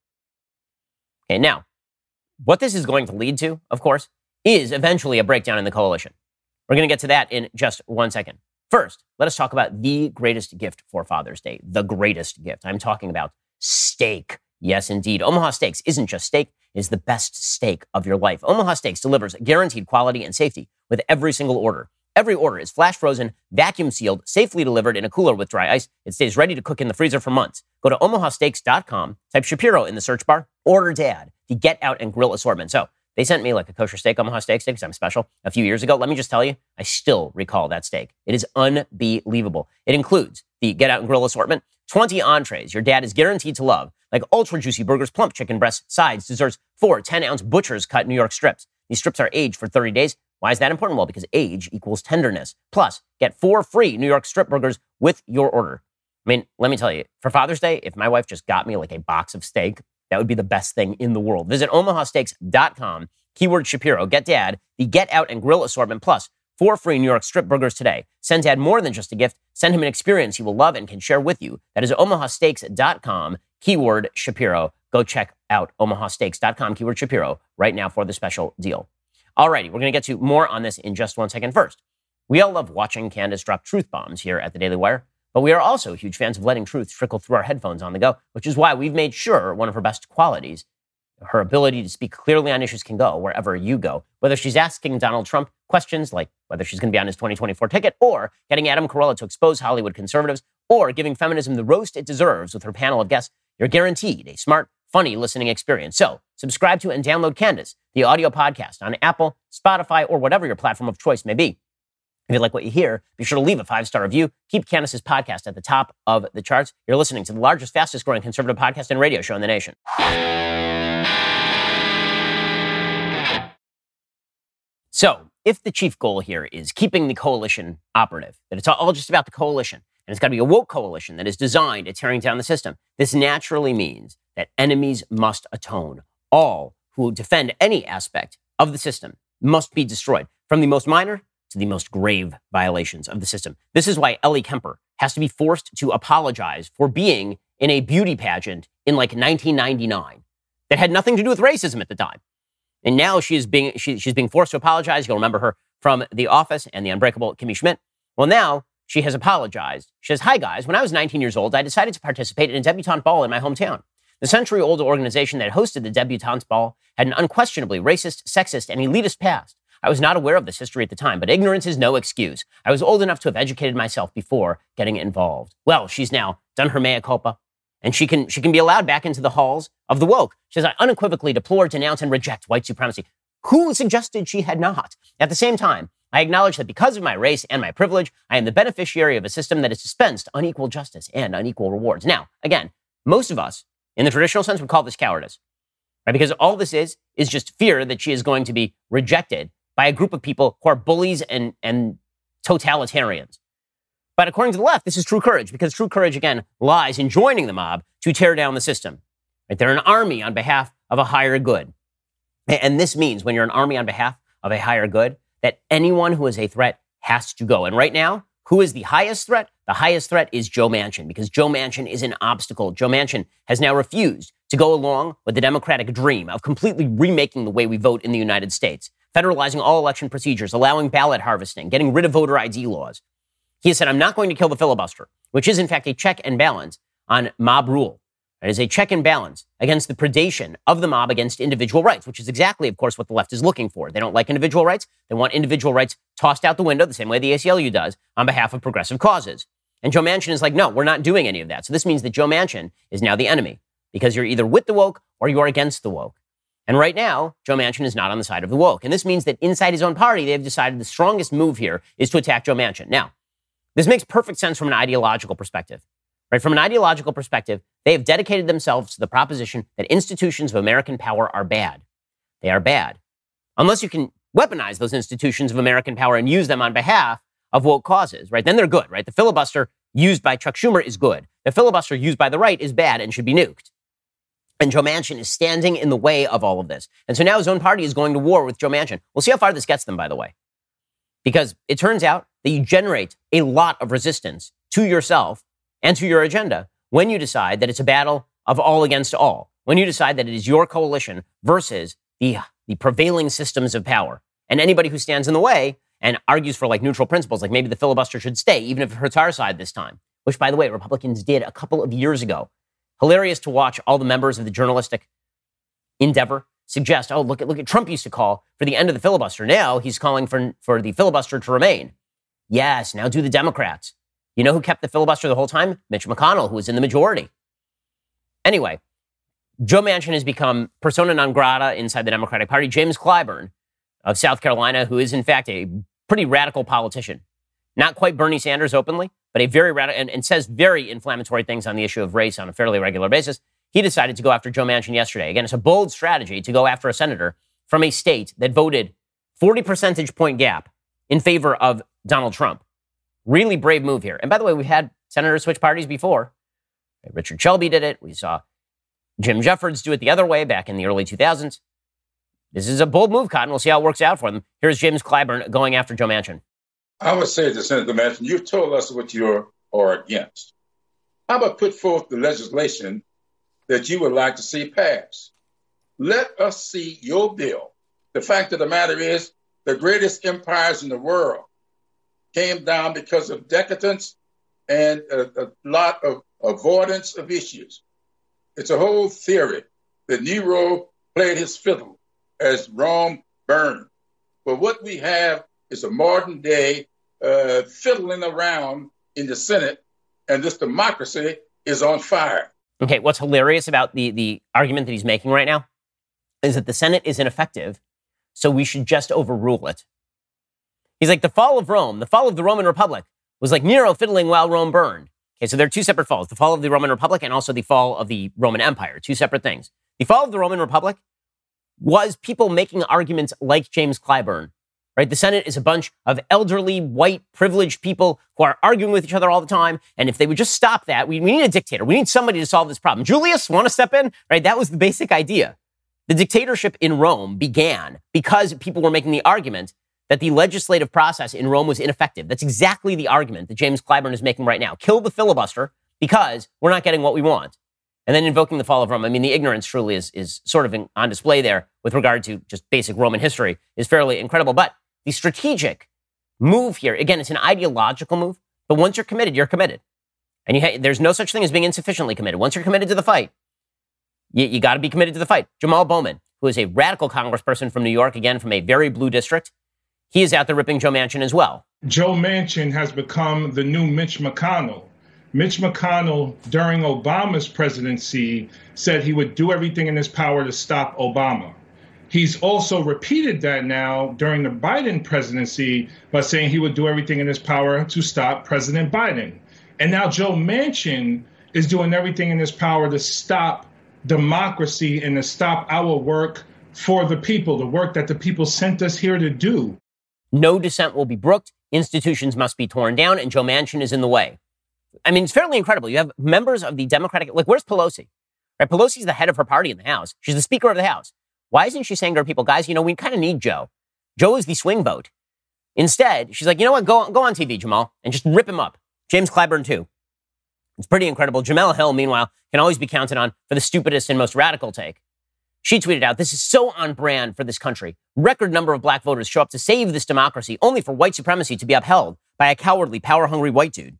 Okay, now, what this is going to lead to, of course, is eventually a breakdown in the coalition. We're going to get to that in just one second. First, let us talk about the greatest gift for Father's Day. The greatest gift. I'm talking about steak. Yes, indeed. Omaha Steaks isn't just steak. It is the best steak of your life. Omaha Steaks delivers guaranteed quality and safety with every single order. Every order is flash frozen, vacuum sealed, safely delivered in a cooler with dry ice. It stays ready to cook in the freezer for months. Go to omaha steaks dot com, type Shapiro in the search bar, order Dad, the Get Out and Grill assortment. So they sent me like a kosher steak, Omaha Steak steak, because I'm special, a few years ago. Let me just tell you, I still recall that steak. It is unbelievable. It includes the Get Out and Grill assortment, twenty entrees your dad is guaranteed to love, like ultra juicy burgers, plump chicken breasts, sides, desserts, four ten-ounce butcher's cut New York strips. These strips are aged for thirty days. Why is that important? Well, because age equals tenderness. Plus, get four free New York strip burgers with your order. I mean, let me tell you, for Father's Day, if my wife just got me like a box of steak, that would be the best thing in the world. Visit omaha steaks dot com, keyword Shapiro. Get Dad the Get Out and Grill assortment, plus four free New York strip burgers today. Send Dad more than just a gift. Send him an experience he will love and can share with you. That is omaha steaks dot com, keyword Shapiro. Go check out omaha steaks dot com, keyword Shapiro, right now for the special deal. Alrighty, we're going to get to more on this in just one second. First, we all love watching Candace drop truth bombs here at the Daily Wire, but we are also huge fans of letting truth trickle through our headphones on the go, which is why we've made sure one of her best qualities, her ability to speak clearly on issues, can go wherever you go. Whether she's asking Donald Trump questions like whether she's going to be on his twenty twenty-four ticket, or getting Adam Carolla to expose Hollywood conservatives, or giving feminism the roast it deserves with her panel of guests, you're guaranteed a smart, funny listening experience. So subscribe to and download Candace, the audio podcast, on Apple, Spotify, or whatever your platform of choice may be. If you like what you hear, be sure to leave a five-star review. Keep Candace's podcast at the top of the charts. You're listening to the largest, fastest-growing conservative podcast and radio show in the nation. So, if the chief goal here is keeping the coalition operative, that it's all just about the coalition, and it's got to be a woke coalition that is designed at tearing down the system, this naturally means that enemies must atone. All who defend any aspect of the system must be destroyed, from the most minor to the most grave violations of the system. This is why Ellie Kemper has to be forced to apologize for being in a beauty pageant in like nineteen ninety-nine that had nothing to do with racism at the time. And now she is being, she, she's being forced to apologize. You'll remember her from The Office and The Unbreakable Kimmy Schmidt. Well, now she has apologized. She says, "Hi, guys. When I was nineteen years old, I decided to participate in a debutante ball in my hometown. The century-old organization that hosted the debutante ball had an unquestionably racist, sexist, and elitist past. I was not aware of this history at the time, but ignorance is no excuse. I was old enough to have educated myself before getting involved." Well, she's now done her mea culpa, and she can she can be allowed back into the halls of the woke. She says, "I unequivocally deplore, denounce, and reject white supremacy." Who suggested she had not? At the same time, I acknowledge that because of my race and my privilege, I am the beneficiary of a system that has dispensed unequal justice and unequal rewards. Now, again, most of us, in the traditional sense, would call this cowardice, right? Because all this is, is just fear that she is going to be rejected by a group of people who are bullies and, and totalitarians. But according to the left, this is true courage, because true courage, again, lies in joining the mob to tear down the system. Right? They're an army on behalf of a higher good. And this means when you're an army on behalf of a higher good, that anyone who is a threat has to go. And right now, who is the highest threat? The highest threat is Joe Manchin, because Joe Manchin is an obstacle. Joe Manchin has now refused to go along with the Democratic dream of completely remaking the way we vote in the United States, federalizing all election procedures, allowing ballot harvesting, getting rid of voter I D laws. He has said, "I'm not going to kill the filibuster," which is in fact a check and balance on mob rule. It is a check and balance against the predation of the mob against individual rights, which is exactly, of course, what the left is looking for. They don't like individual rights. They want individual rights tossed out the window the same way the A C L U does on behalf of progressive causes. And Joe Manchin is like, no, we're not doing any of that. So this means that Joe Manchin is now the enemy, because you're either with the woke or you are against the woke. And right now, Joe Manchin is not on the side of the woke. And this means that inside his own party, they've decided the strongest move here is to attack Joe Manchin. Now, this makes perfect sense from an ideological perspective. Right? From an ideological perspective, they have dedicated themselves to the proposition that institutions of American power are bad. They are bad. Unless you can weaponize those institutions of American power and use them on behalf of woke causes, right? Then they're good, right? The filibuster used by Chuck Schumer is good. The filibuster used by the right is bad and should be nuked. And Joe Manchin is standing in the way of all of this. And so now his own party is going to war with Joe Manchin. We'll see how far this gets them, by the way. Because it turns out that you generate a lot of resistance to yourself and to your agenda when you decide that it's a battle of all against all. When you decide that it is your coalition versus the, the prevailing systems of power. And anybody who stands in the way and argues for like neutral principles, like maybe the filibuster should stay, even if it hurts our side this time, which, by the way, Republicans did a couple of years ago. Hilarious to watch all the members of the journalistic endeavor suggest, oh, look at look at Trump used to call for the end of the filibuster. Now he's calling for, for the filibuster to remain. Yes, now do the Democrats. You know who kept the filibuster the whole time? Mitch McConnell, who was in the majority. Anyway, Joe Manchin has become persona non grata inside the Democratic Party. James Clyburn of South Carolina, who is in fact a pretty radical politician. Not quite Bernie Sanders openly, but a very radical, and, and says very inflammatory things on the issue of race on a fairly regular basis. He decided to go after Joe Manchin yesterday. Again, it's a bold strategy to go after a senator from a state that voted forty percentage point gap in favor of Donald Trump. Really brave move here. And by the way, we've had senators switch parties before. Richard Shelby did it. We saw Jim Jeffords do it the other way back in the early two thousands. This is a bold move, Cotton. We'll see how it works out for them. Here's James Clyburn going after Joe Manchin. I would say to Senator Manchin, you've told us what you are against. How about put forth the legislation that you would like to see passed? Let us see your bill. The fact of the matter is, the greatest empires in the world came down because of decadence and a, a lot of avoidance of issues. It's a whole theory that Nero played his fiddle as Rome burned. But what we have is a modern day uh, fiddling around in the Senate, and this democracy is on fire. Okay, what's hilarious about the, the argument that he's making right now is that the Senate is ineffective, so we should just overrule it. He's like, the fall of Rome, the fall of the Roman Republic was like Nero fiddling while Rome burned. Okay, so there are two separate falls, the fall of the Roman Republic and also the fall of the Roman Empire, two separate things. The fall of the Roman Republic was people making arguments like James Clyburn, right? The Senate is a bunch of elderly, white, privileged people who are arguing with each other all the time. And if they would just stop that, we, we need a dictator. We need somebody to solve this problem. Julius, want to step in? Right? That was the basic idea. The dictatorship in Rome began because people were making the argument that the legislative process in Rome was ineffective. That's exactly the argument that James Clyburn is making right now. Kill the filibuster because we're not getting what we want. And then invoking the fall of Rome. I mean, the ignorance truly is, is sort of in, on display there with regard to just basic Roman history is fairly incredible. But the strategic move here, again, it's an ideological move, but once you're committed, you're committed. And you ha- there's no such thing as being insufficiently committed. Once you're committed to the fight, you, you got to be committed to the fight. Jamal Bowman, who is a radical congressperson from New York, again, from a very blue district, he is out there ripping Joe Manchin as well. Joe Manchin has become the new Mitch McConnell. Mitch McConnell, during Obama's presidency, said he would do everything in his power to stop Obama. He's also repeated that now during the Biden presidency by saying he would do everything in his power to stop President Biden. And now Joe Manchin is doing everything in his power to stop democracy and to stop our work for the people, the work that the people sent us here to do. No dissent will be brooked. Institutions must be torn down, and Joe Manchin is in the way. I mean, it's fairly incredible. You have members of the Democratic, like, where's Pelosi? Right? Pelosi's the head of her party in the House. She's the Speaker of the House. Why isn't she saying to her people, guys, you know, we kind of need Joe. Joe is the swing vote. Instead, she's like, you know what, go, go on T V, Jamal, and just rip him up. James Clyburn, too. It's pretty incredible. Jamel Hill, meanwhile, can always be counted on for the stupidest and most radical take. She tweeted out, this is so on brand for this country. Record number of black voters show up to save this democracy, only for white supremacy to be upheld by a cowardly, power-hungry white dude.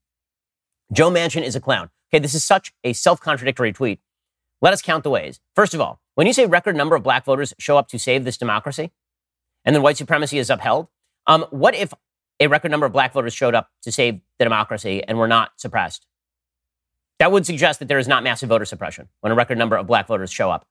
Joe Manchin is a clown. Okay, this is such a self-contradictory tweet. Let us count the ways. First of all, when you say record number of black voters show up to save this democracy, and then white supremacy is upheld, um, what if a record number of black voters showed up to save the democracy and were not suppressed? That would suggest that there is not massive voter suppression when a record number of black voters show up.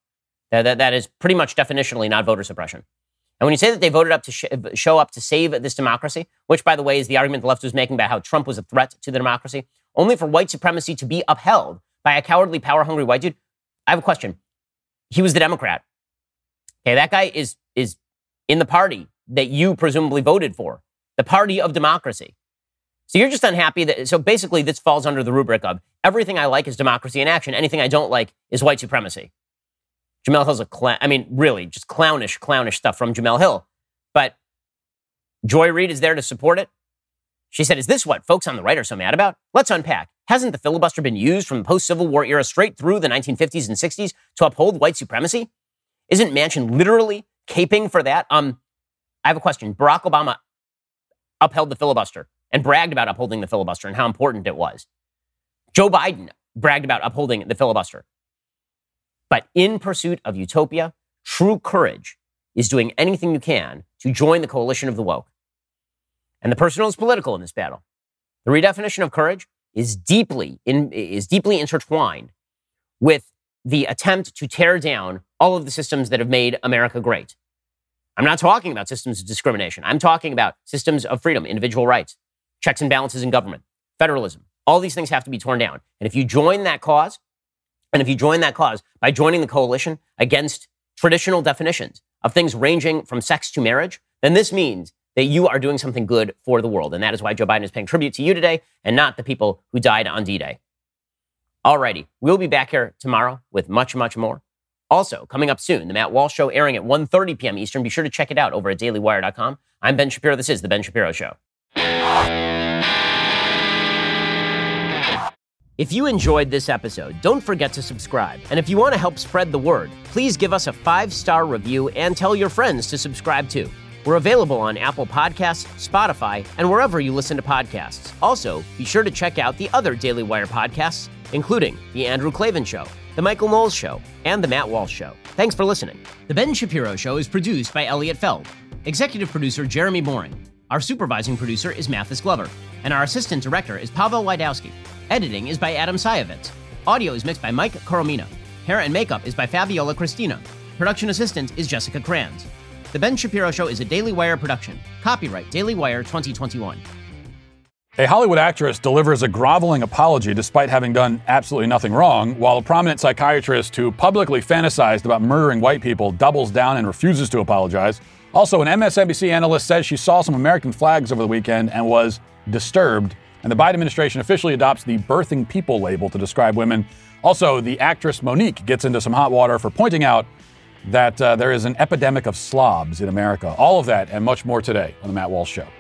That, that, that is pretty much definitionally not voter suppression. And when you say that they voted up to sh- show up to save this democracy, which, by the way, is the argument the left was making about how Trump was a threat to the democracy, only for white supremacy to be upheld by a cowardly, power-hungry white dude, I have a question. He was the Democrat. Okay, that guy is is in the party that you presumably voted for, the party of democracy. So you're just unhappy that, so basically this falls under the rubric of everything I like is democracy in action. Anything I don't like is white supremacy. Jemele Hill's a clown. I mean, really, just clownish, clownish stuff from Jemele Hill. But Joy Reid is there to support it. She said, is this what folks on the right are so mad about? Let's unpack. Hasn't the filibuster been used from the post-Civil War era straight through the nineteen fifties and sixties to uphold white supremacy? Isn't Manchin literally caping for that? Um, I have a question. Barack Obama upheld the filibuster and bragged about upholding the filibuster and how important it was. Joe Biden bragged about upholding the filibuster. But in pursuit of utopia, true courage is doing anything you can to join the coalition of the woke. And the personal is political in this battle. The redefinition of courage is deeply in, is deeply intertwined with the attempt to tear down all of the systems that have made America great. I'm not talking about systems of discrimination. I'm talking about systems of freedom, individual rights, checks and balances in government, federalism. All these things have to be torn down. And if you join that cause, and if you join that cause by joining the coalition against traditional definitions of things ranging from sex to marriage, then this means that you are doing something good for the world. And that is why Joe Biden is paying tribute to you today and not the people who died on D-Day. Alrighty, we'll be back here tomorrow with much, much more. Also, coming up soon, The Matt Walsh Show airing at one thirty p.m. Eastern. Be sure to check it out over at daily wire dot com. I'm Ben Shapiro. This is The Ben Shapiro Show. If you enjoyed this episode, don't forget to subscribe. And if you want to help spread the word, please give us a five-star review and tell your friends to subscribe too. We're available on Apple Podcasts, Spotify, and wherever you listen to podcasts. Also, be sure to check out the other Daily Wire podcasts, including The Andrew Klavan Show, The Michael Knowles Show, and The Matt Walsh Show. Thanks for listening. The Ben Shapiro Show is produced by Elliot Feld. Executive producer Jeremy Boring. Our supervising producer is Mathis Glover. And our assistant director is Pavel Wydowski. Editing is by Adam Sayevitz. Audio is mixed by Mike Coromina. Hair and makeup is by Fabiola Cristina. Production assistant is Jessica Kranz. The Ben Shapiro Show is a Daily Wire production. Copyright Daily Wire twenty twenty-one. A Hollywood actress delivers a groveling apology despite having done absolutely nothing wrong, while a prominent psychiatrist who publicly fantasized about murdering white people doubles down and refuses to apologize. Also, an M S N B C analyst says she saw some American flags over the weekend and was disturbed. And the Biden administration officially adopts the birthing people label to describe women. Also, the actress Monique gets into some hot water for pointing out that uh, there is an epidemic of slobs in America. All of that and much more today on The Matt Walsh Show.